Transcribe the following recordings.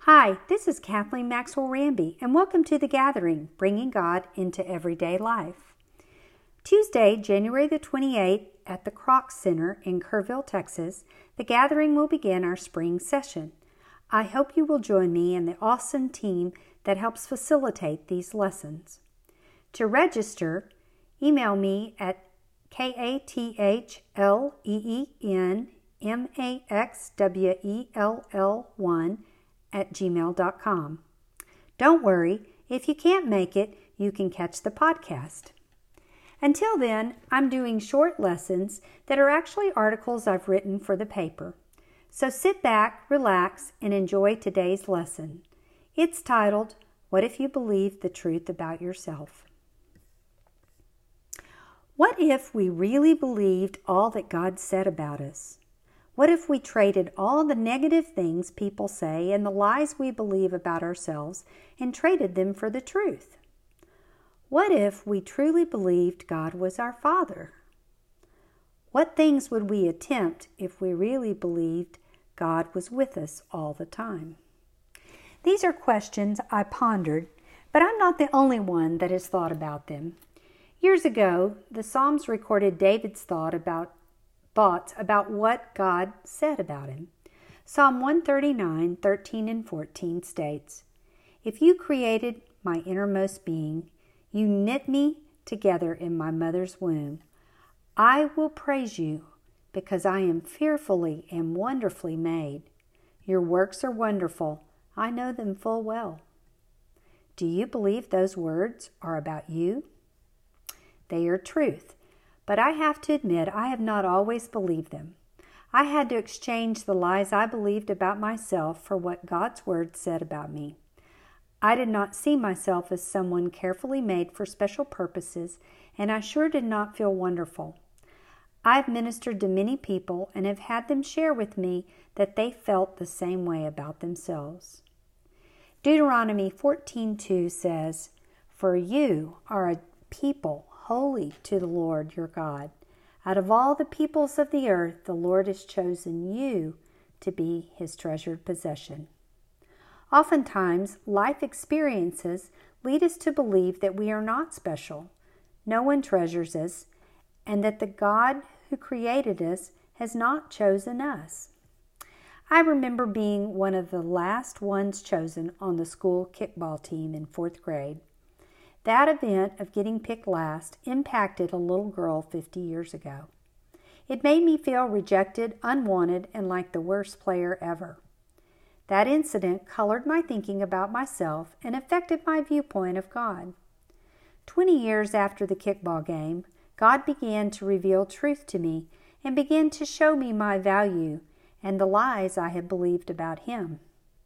Hi, this is Kathleen Maxwell Ramby, and welcome to The Gathering, bringing God into everyday life. Tuesday, January the 28th, at the Kroc Center in Kerrville, Texas, The Gathering will begin our spring session. I hope you will join me and the awesome team that helps facilitate these lessons. To register, email me at kathleenmaxwell1@gmail.com. Don't worry, if you can't make it, you can catch the podcast. Until then, I'm doing short lessons that are actually articles I've written for the paper. So sit back, relax, and enjoy today's lesson. It's titled, What If You Believe the Truth About Yourself? What if we really believed all that God said about us? What if we traded all the negative things people say and the lies we believe about ourselves and traded them for the truth? What if we truly believed God was our Father? What things would we attempt if we really believed God was with us all the time? These are questions I pondered, but I'm not the only one that has thought about them. Years ago, the Psalms recorded David's thoughts about what God said about him. Psalm 139, 13 and 14 states, "If you created my innermost being, you knit me together in my mother's womb. I will praise you because I am fearfully and wonderfully made. Your works are wonderful. I know them full well." Do you believe those words are about you? They are truth, but I have to admit I have not always believed them. I had to exchange the lies I believed about myself for what God's Word said about me. I did not see myself as someone carefully made for special purposes, and I sure did not feel wonderful. I've ministered to many people and have had them share with me that they felt the same way about themselves. Deuteronomy 14:2 says, "For you are a people holy to the Lord your God. Out of all the peoples of the earth, the Lord has chosen you to be his treasured possession." Oftentimes, life experiences lead us to believe that we are not special, no one treasures us, and that the God who created us has not chosen us. I remember being one of the last ones chosen on the school kickball team in 4th grade. That event of getting picked last impacted a little girl 50 years ago. It made me feel rejected, unwanted, and like the worst player ever. That incident colored my thinking about myself and affected my viewpoint of God. 20 years after the kickball game, God began to reveal truth to me and began to show me my value and the lies I had believed about Him.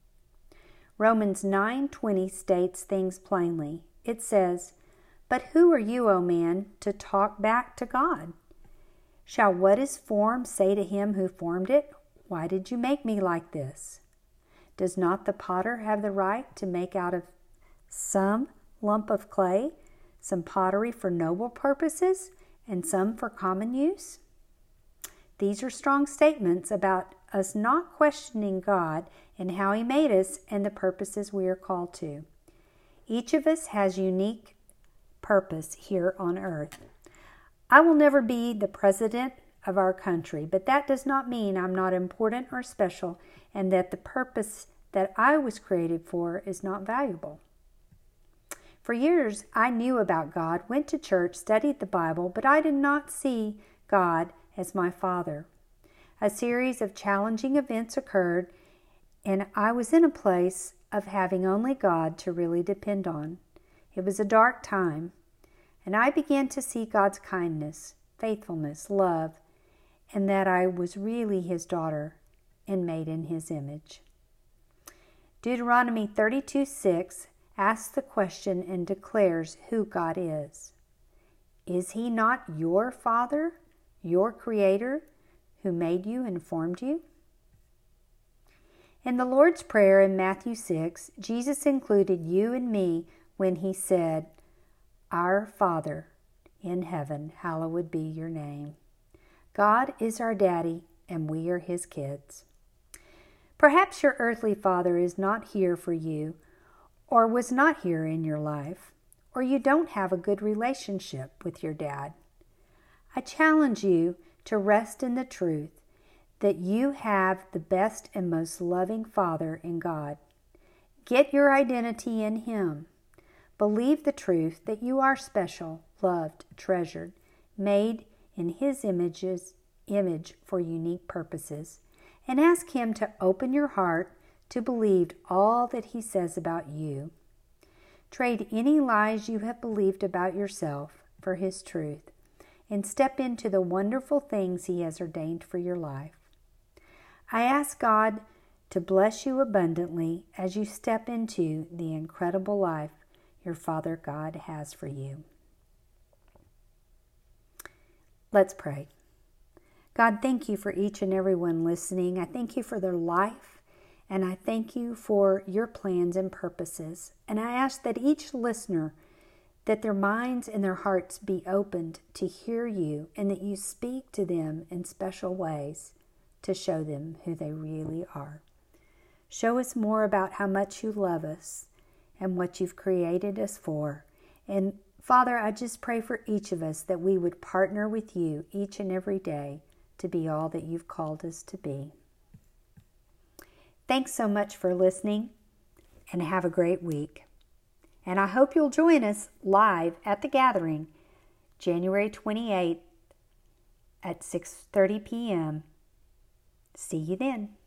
Romans 9:20 states things plainly. It says, "But who are you, O man, to talk back to God? Shall what is formed say to him who formed it, 'Why did you make me like this?' Does not the potter have the right to make out of some lump of clay some pottery for noble purposes and some for common use?" These are strong statements about us not questioning God and how He made us and the purposes we are called to. Each of us has unique purpose here on earth. I will never be the president of our country, but that does not mean I'm not important or special and that the purpose that I was created for is not valuable. For years, I knew about God, went to church, studied the Bible, but I did not see God as my Father. A series of challenging events occurred, and I was in a place of having only God to really depend on. It was a dark time, and I began to see God's kindness, faithfulness, love, and that I was really His daughter and made in His image. Deuteronomy 32:6 asks the question and declares who God is. Is He not your Father, your Creator, who made you and formed you? In the Lord's Prayer in Matthew 6, Jesus included you and me when He said, "Our Father in heaven, hallowed be your name." God is our daddy, and we are His kids. Perhaps your earthly father is not here for you, or was not here in your life, or you don't have a good relationship with your dad. I challenge you to rest in the truth that you have the best and most loving Father in God. Get your identity in Him. Believe the truth that you are special, loved, treasured, made in His image for unique purposes, and ask Him to open your heart to believe all that He says about you. Trade any lies you have believed about yourself for His truth, and step into the wonderful things He has ordained for your life. I ask God to bless you abundantly as you step into the incredible life your Father God has for you. Let's pray. God, thank you for each and every one listening. I thank you for their life, and I thank you for your plans and purposes. And I ask that each listener, that their minds and their hearts be opened to hear you, and that you speak to them in special ways to show them who they really are. Show us more about how much you love us and what you've created us for. And Father, I just pray for each of us that we would partner with you each and every day to be all that you've called us to be. Thanks so much for listening, and have a great week. And I hope you'll join us live at the gathering, January 28th at 6:30 p.m. See you then.